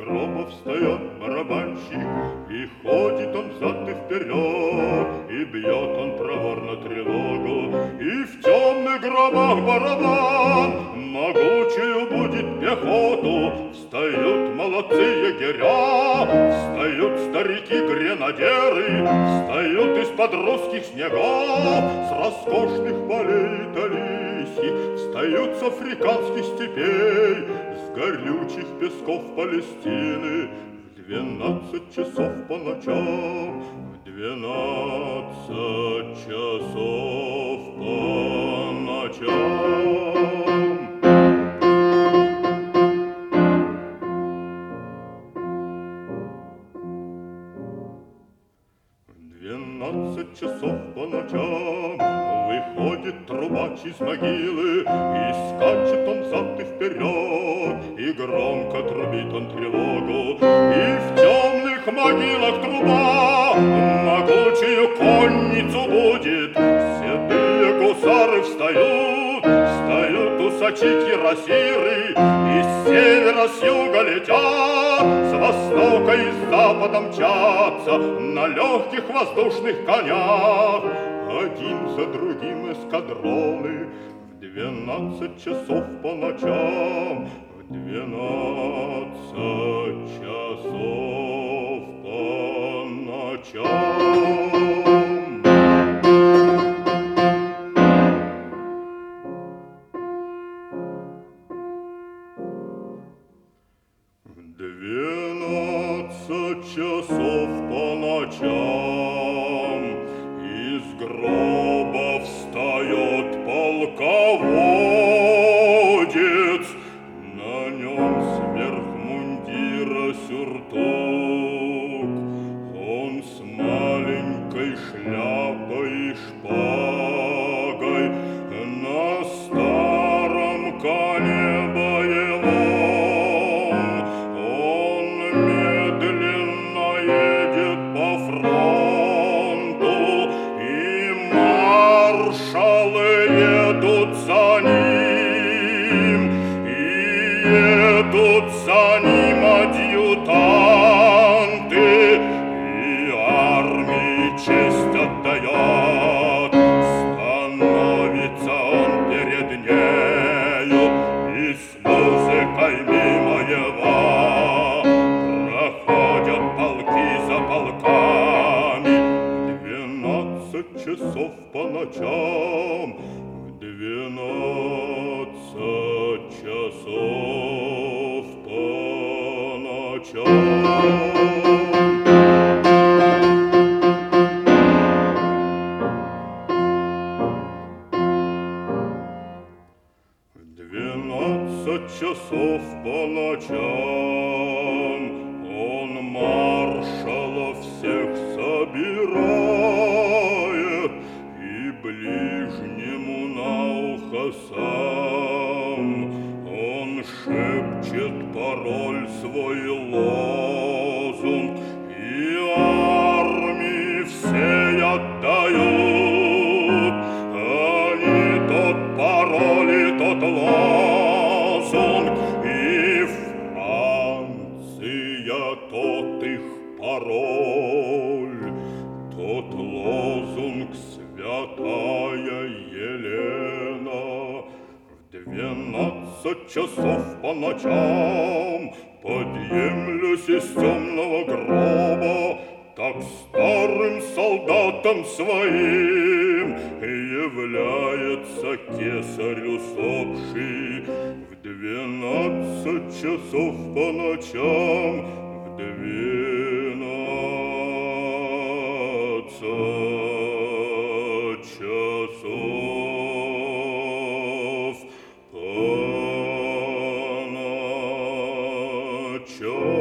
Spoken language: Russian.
гроба встает барабанщик, и ходит он взад и вперед, и бьет он проворно тревогу, и в темных гробах барабан могучую будет пехоту. Встают молодцы егеря, встают старики-гренадеры, встают из-под русских снегов, с роскошных полей Италийских, встают с африканских степей, с горючих песков Палестины. В 12 часов по ночам, в 12 часов по ночам. В 12 часов по ночам выходит трубач из могилы, и скачет он взад и вперед, и громко трубит он тревогу. И в темных могилах труба могучую конницу будет. Седые гусары встают, встают усачи-кирасиры, и с севера, с юга летят, с востока и с запада мчатся на легких воздушных конях. Один за другим эскадроны в 12 часов по ночам, в 12 часов по ночам. В 12 часов по ночам из гроба встает полководец, на нем сверх мундира сюртук, он с маленькой шляпой и шпагой на старом коне боевом. Он медленно едет по фронту, и маршалы едут за ним, и едут за ним адъютанты, и армии честь отдает. Становится он перед нею, и с музыкой мимо его проходят полки за полками. В 12 часов по ночам, в 12 часов по ночам. В 12 часов по ночам он маршалов всех собирает и ближнему на ухо сам он шепчет пароль свой лозунг, и армии всей отдают они тот пароль и тот лозунг, и Франция тот их пароль, тот лозунг святая Елена. В 12 часов по ночам подъемлюсь из темного гроба, так старым солдатам своим является кесарь усопший. В 12 часов по ночам, в 12 часов по ночам.